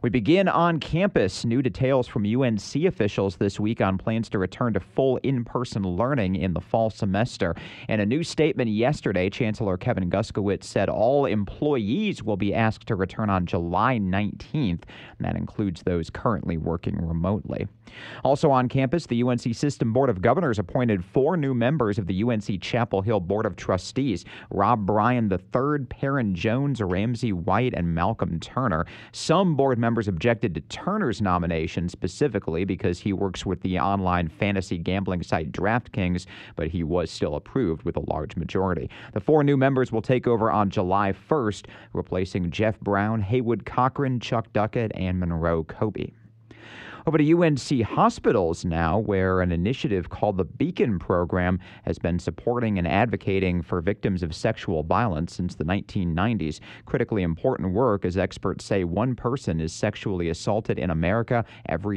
We begin on campus. New details from UNC officials this week on plans to return to full in-person learning in the fall semester. In a new statement yesterday, Chancellor Kevin Guskiewicz said all employees will be asked to return on July 19th. And that includes those currently working remotely. Also on campus, the UNC System Board of Governors appointed 4 new members of the UNC Chapel Hill Board of Trustees: Rob Bryan III, Perrin Jones, Ramsey White, and Malcolm Turner. Some board members objected to Turner's nomination specifically because he works with the online fantasy gambling site DraftKings, but he was still approved with a large majority. The 4 new members will take over on July 1st, replacing Jeff Brown, Haywood Cochran, Chuck Duckett, and Monroe Kobe. Over to UNC hospitals now, where an initiative called the Beacon Program has been supporting and advocating for victims of sexual violence since the 1990s. Critically important work, as experts say one person is sexually assaulted in America every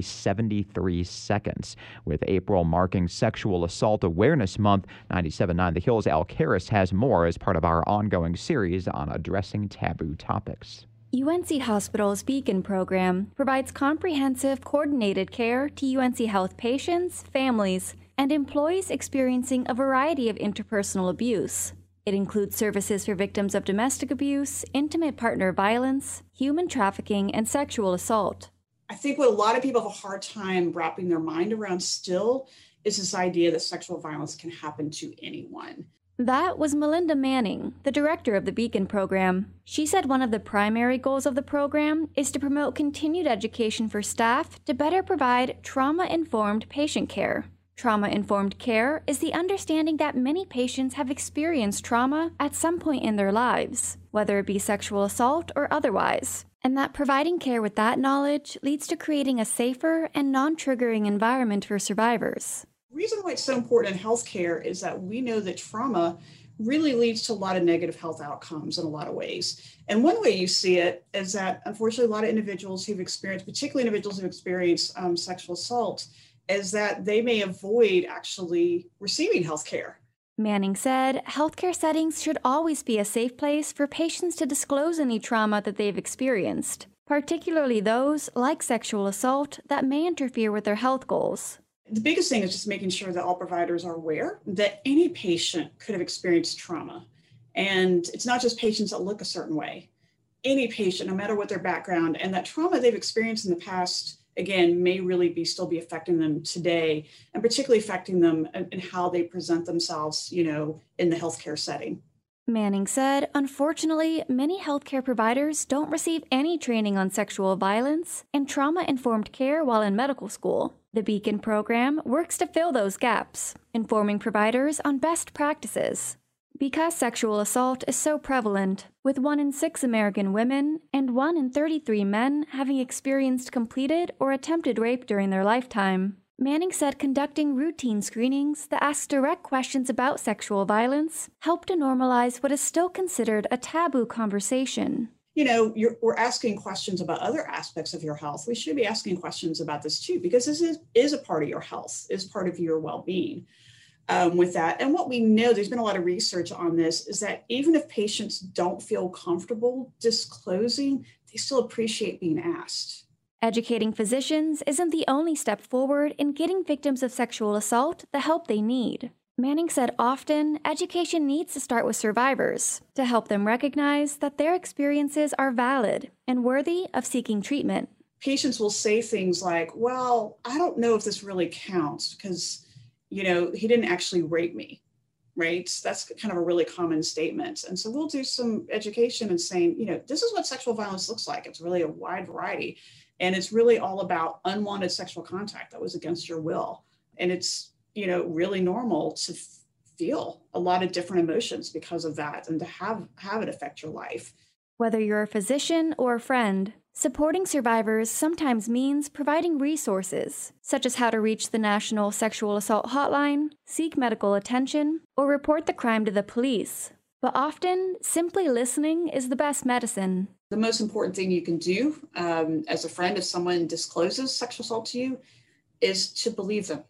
73 seconds. With April marking Sexual Assault Awareness Month, 97.9 The Hill's Al Karis has more as part of our ongoing series on addressing taboo topics. UNC Hospital's Beacon program provides comprehensive, coordinated care to UNC Health patients, families, and employees experiencing a variety of interpersonal abuse. It includes services for victims of domestic abuse, intimate partner violence, human trafficking, and sexual assault. I think what a lot of people have a hard time wrapping their mind around still is this idea that sexual violence can happen to anyone. That was Melinda Manning, the director of the Beacon program. She said one of the primary goals of the program is to promote continued education for staff to better provide trauma-informed patient care. Trauma-informed care is the understanding that many patients have experienced trauma at some point in their lives, whether it be sexual assault or otherwise, and that providing care with that knowledge leads to creating a safer and non-triggering environment for survivors. The reason why it's so important in healthcare is that we know that trauma really leads to a lot of negative health outcomes in a lot of ways. And one way you see it is that, unfortunately, a lot of individuals who've experienced, particularly individuals who've experienced sexual assault, is that they may avoid actually receiving healthcare. Manning said healthcare settings should always be a safe place for patients to disclose any trauma that they've experienced, particularly those, like sexual assault, that may interfere with their health goals. The biggest thing is just making sure that all providers are aware that any patient could have experienced trauma. And it's not just patients that look a certain way. Any patient, no matter what their background, and that trauma they've experienced in the past, again, may really still be affecting them today, and particularly affecting them in how they present themselves, in the healthcare setting. Manning said, unfortunately, many healthcare providers don't receive any training on sexual violence and trauma-informed care while in medical school. The Beacon program works to fill those gaps, informing providers on best practices. Because sexual assault is so prevalent, with 1 in 6 American women and 1 in 33 men having experienced completed or attempted rape during their lifetime, Manning said conducting routine screenings that ask direct questions about sexual violence help to normalize what is still considered a taboo conversation. We're asking questions about other aspects of your health. We should be asking questions about this too, because this is a part of your health, is part of your well-being with that. And what we know, there's been a lot of research on this, is that even if patients don't feel comfortable disclosing, they still appreciate being asked. Educating physicians isn't the only step forward in getting victims of sexual assault the help they need. Manning said often, education needs to start with survivors to help them recognize that their experiences are valid and worthy of seeking treatment. Patients will say things like, well, I don't know if this really counts because, he didn't actually rape me, right? That's kind of a really common statement. And so we'll do some education and saying, this is what sexual violence looks like. It's really a wide variety. And it's really all about unwanted sexual contact that was against your will. And it's really normal to feel a lot of different emotions because of that and to have it affect your life. Whether you're a physician or a friend, supporting survivors sometimes means providing resources, such as how to reach the National Sexual Assault Hotline, seek medical attention, or report the crime to the police. But often, simply listening is the best medicine. The most important thing you can do as a friend if someone discloses sexual assault to you is to believe them.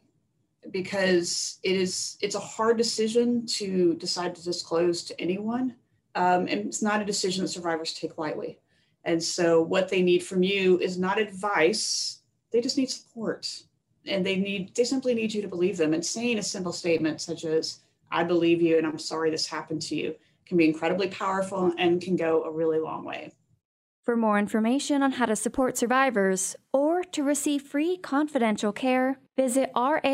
Because it's a hard decision to decide to disclose to anyone. And it's not a decision that survivors take lightly. And so what they need from you is not advice. They just need support. And they simply need you to believe them. And saying a simple statement such as, I believe you and I'm sorry this happened to you, can be incredibly powerful and can go a really long way. For more information on how to support survivors or to receive free confidential care, visit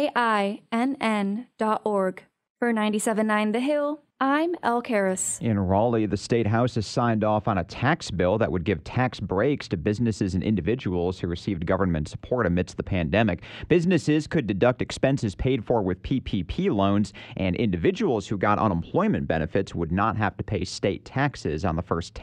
rainn.org. For 97.9 The Hill, I'm Elle Karras. In Raleigh, the State House has signed off on a tax bill that would give tax breaks to businesses and individuals who received government support amidst the pandemic. Businesses could deduct expenses paid for with PPP loans, and individuals who got unemployment benefits would not have to pay state taxes on the first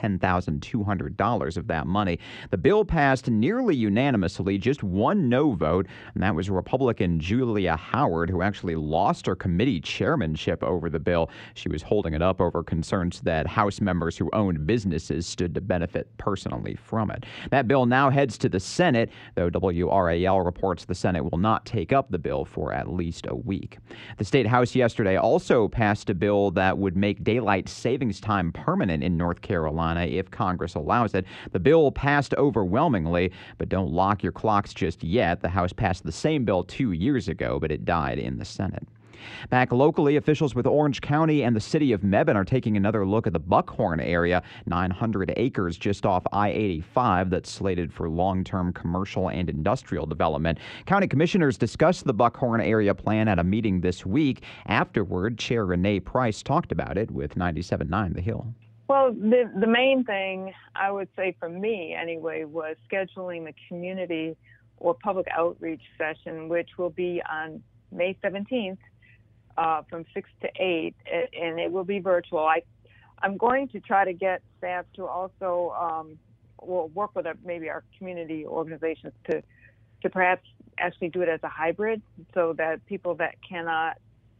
$10,200 of that money. The bill passed nearly unanimously, just one no vote, and that was Republican Julia Howard, who actually lost her committee chairmanship over the bill. She was holding it up over concerns that House members who owned businesses stood to benefit personally from it. That bill now heads to the Senate, though WRAL reports the Senate will not take up the bill for at least a week. The State House yesterday also passed a bill that would make daylight savings time permanent in North Carolina if Congress allows it. The bill passed overwhelmingly, but don't lock your clocks just yet. The House passed the same bill 2 years ago, but it died in the Senate. Back locally, officials with Orange County and the city of Mebane are taking another look at the Buckhorn area, 900 acres just off I-85 that's slated for long-term commercial and industrial development. County commissioners discussed the Buckhorn area plan at a meeting this week. Afterward, Chair Renee Price talked about it with 97.9 The Hill. Well, the main thing I would say for me anyway was scheduling the community or public outreach session, which will be on May 17th. From 6 to 8, and it will be virtual. I'm going to try to get staff to also work with maybe our community organizations to perhaps actually do it as a hybrid, so that people that cannot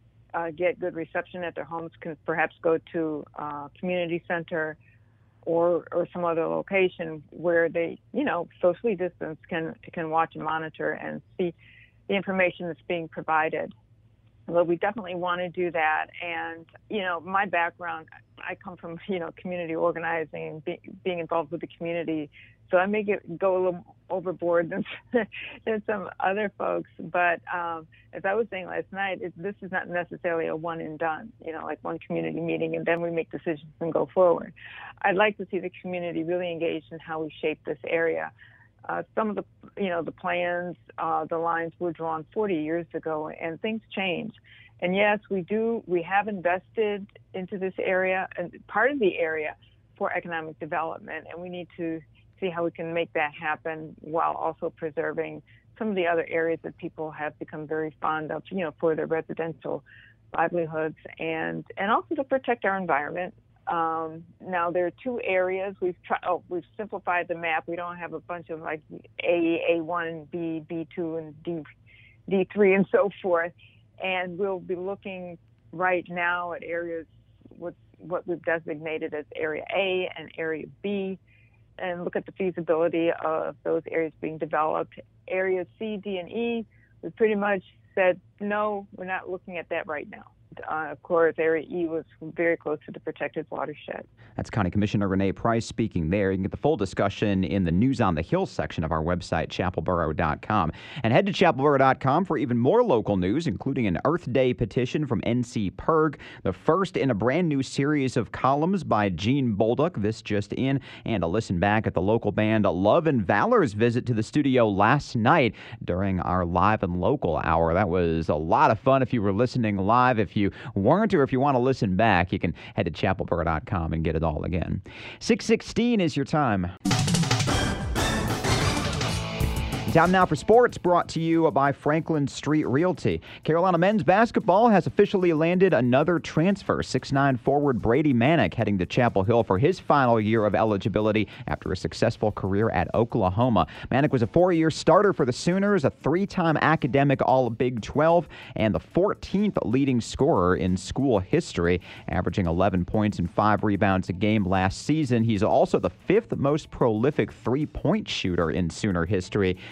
get good reception at their homes can perhaps go to a community center or some other location where they, socially distanced, can watch and monitor and see the information that's being provided. Well, we definitely want to do that. And, my background, I come from, community organizing and being involved with the community. So I may go a little overboard than some other folks. But as I was saying last night, this is not necessarily a one and done, like one community meeting and then we make decisions and go forward. I'd like to see the community really engaged in how we shape this area. Some of the plans, the lines were drawn 40 years ago, and things change. And yes, we have invested into this area and part of the area for economic development, and we need to see how we can make that happen while also preserving some of the other areas that people have become very fond of, for their residential livelihoods and also to protect our environment. Now there are two areas we've simplified the map. We don't have a bunch of like A1, B, B2, and D3 and so forth. And we'll be looking right now at areas with what we've designated as Area A and Area B, and look at the feasibility of those areas being developed. Areas C, D, and E, we pretty much said, no, we're not looking at that right now. Of course, Area E was very close to the protected watershed. That's County Commissioner Renee Price speaking there. You can get the full discussion in the News on the Hill section of our website, chapelboro.com. And head to chapelboro.com for even more local news, including an Earth Day petition from NC PIRG, the first in a brand new series of columns by Gene Bolduc, this just in, and a listen back at the local band Love and Valor's visit to the studio last night during our Live and Local hour. That was a lot of fun if you were listening live. If you weren't, or if you want to listen back, you can head to chapelboro.com and get it all again. 6:16 is your time. Time now for sports, brought to you by Franklin Street Realty. Carolina men's basketball has officially landed another transfer. 6'9" forward Brady Manek heading to Chapel Hill for his final year of eligibility after a successful career at Oklahoma. Manek was a 4-year starter for the Sooners, a 3-time academic All-Big 12, and the 14th leading scorer in school history, averaging 11 points and 5 rebounds a game last season. He's also the 5th most prolific three-point shooter in Sooner history.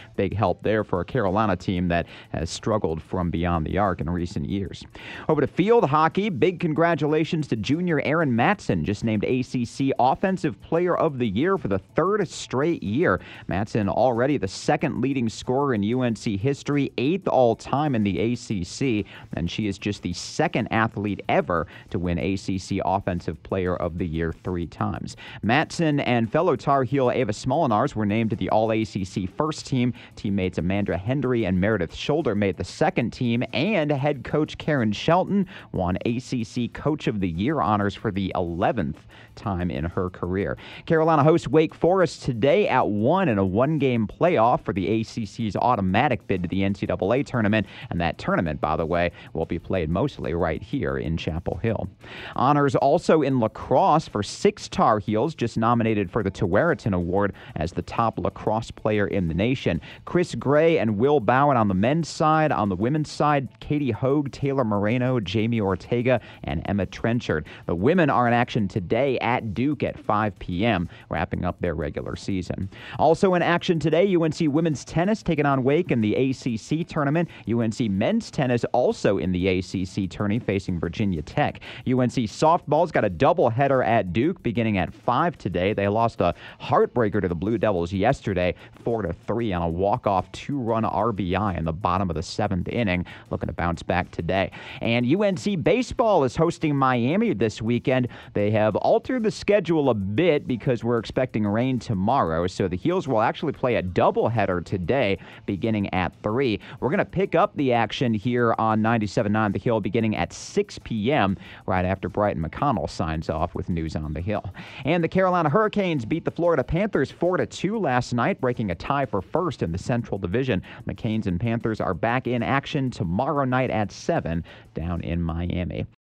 big help there for a Carolina team that has struggled from beyond the arc in recent years. Over to field hockey, big congratulations to junior Aaron Matson, just named ACC Offensive Player of the Year for the third straight year. Matson already the second leading scorer in UNC history, 8th all-time in the ACC, and she is just the second athlete ever to win ACC Offensive Player of the Year 3 times. Matson and fellow Tar Heel Ava Smolinars were named to the All-ACC first team. Teammates Amanda Hendry and Meredith Shoulder made the second team, and head coach Karen Shelton won ACC Coach of the Year honors for the 11th time in her career. Carolina hosts Wake Forest today at 1 in a one-game playoff for the ACC's automatic bid to the NCAA tournament, and that tournament, by the way, will be played mostly right here in Chapel Hill. Honors also in lacrosse for 6 Tar Heels just nominated for the Tewaaraton Award as the top lacrosse player in the nation. Chris Gray and Will Bowen on the men's side. On the women's side, Katie Hogue, Taylor Moreno, Jamie Ortega, and Emma Trenchard. The women are in action today at Duke at 5 p.m., wrapping up their regular season. Also in action today, UNC women's tennis taking on Wake in the ACC tournament. UNC men's tennis also in the ACC tourney facing Virginia Tech. UNC softball's got a doubleheader at Duke beginning at 5 today. They lost a heartbreaker to the Blue Devils yesterday, 4-3 on a walk-off 2-run RBI in the bottom of the 7th inning. Looking to bounce back today. And UNC baseball is hosting Miami this weekend. They have altered the schedule a bit because we're expecting rain tomorrow, so the Heels will actually play a doubleheader today beginning at 3. We're going to pick up the action here on 97.9 The Hill beginning at 6 p.m. right after Brighton McConnell signs off with news on the Hill. And the Carolina Hurricanes beat the Florida Panthers 4-2 last night, breaking a tie for first in the Central Division. The Canes and Panthers are back in action tomorrow night at 7 down in Miami.